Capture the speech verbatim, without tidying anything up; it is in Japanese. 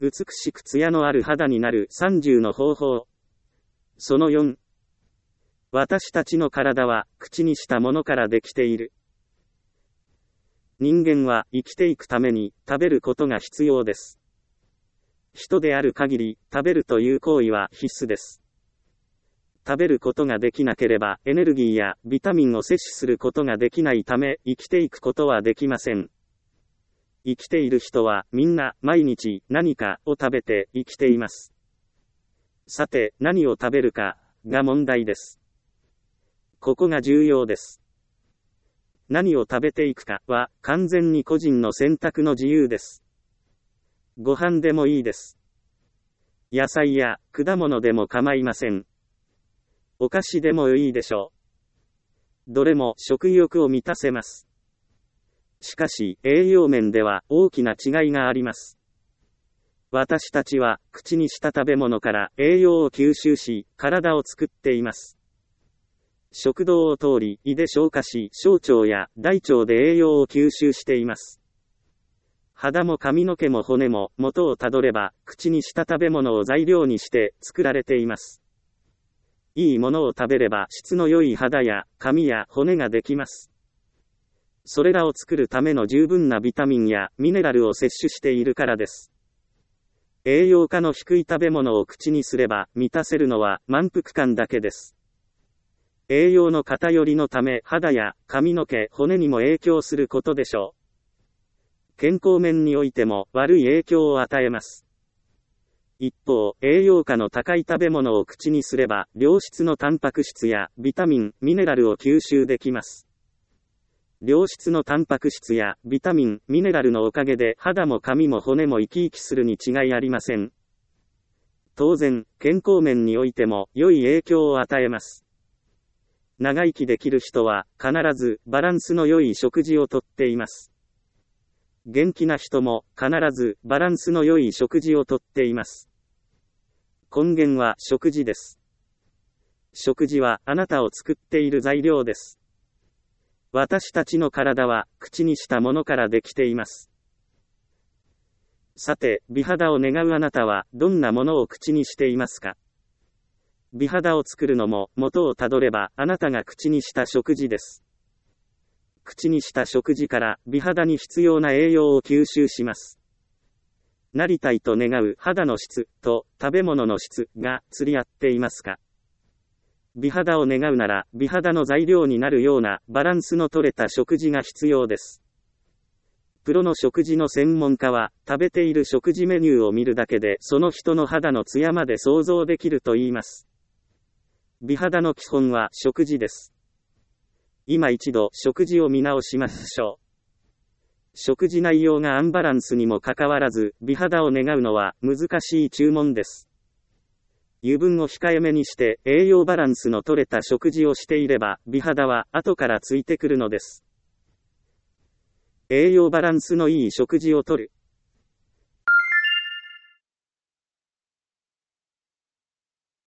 美しく艶のある肌になるさんじゅうの方法。そのよん。私たちの体は口にしたものからできている。人間は生きていくために食べることが必要です。人である限り食べるという行為は必須です。食べることができなければエネルギーやビタミンを摂取することができないため生きていくことはできません。生きている人はみんな毎日何かを食べて生きています。さて何を食べるかが問題です。ここが重要です。何を食べていくかは完全に個人の選択の自由です。ご飯でもいいです。野菜や果物でも構いません。お菓子でもいいでしょう。どれも食欲を満たせます。しかし、栄養面では大きな違いがあります。私たちは口にした食べ物から栄養を吸収し、体を作っています。食道を通り、胃で消化し、小腸や大腸で栄養を吸収しています。肌も髪の毛も骨も元をたどれば、口にした食べ物を材料にして作られています。いいものを食べれば質の良い肌や髪や骨ができます。それらを作るための十分なビタミンやミネラルを摂取しているからです。栄養価の低い食べ物を口にすれば満たせるのは満腹感だけです。栄養の偏りのため肌や髪の毛、骨にも影響することでしょう。健康面においても悪い影響を与えます。一方、栄養価の高い食べ物を口にすれば良質のタンパク質やビタミン、ミネラルを吸収できます。良質のタンパク質やビタミン、ミネラルのおかげで肌も髪も骨も生き生きするに違いありません。当然、健康面においても良い影響を与えます。長生きできる人は必ずバランスの良い食事をとっています。元気な人も必ずバランスの良い食事をとっています。根源は食事です。食事はあなたを作っている材料です。私たちの体は口にしたものからできています。さて、美肌を願うあなたはどんなものを口にしていますか？美肌を作るのも元をたどればあなたが口にした食事です。口にした食事から美肌に必要な栄養を吸収します。なりたいと願う肌の質と食べ物の質が釣り合っていますか？美肌を願うなら美肌の材料になるようなバランスの取れた食事が必要です。プロの食事の専門家は食べている食事メニューを見るだけでその人の肌のツヤまで想像できると言います。美肌の基本は食事です。今一度食事を見直しましょう。食事内容がアンバランスにもかかわらず美肌を願うのは難しい注文です。油分を控えめにして栄養バランスの取れた食事をしていれば美肌は後からついてくるのです。栄養バランスのいい食事をとる。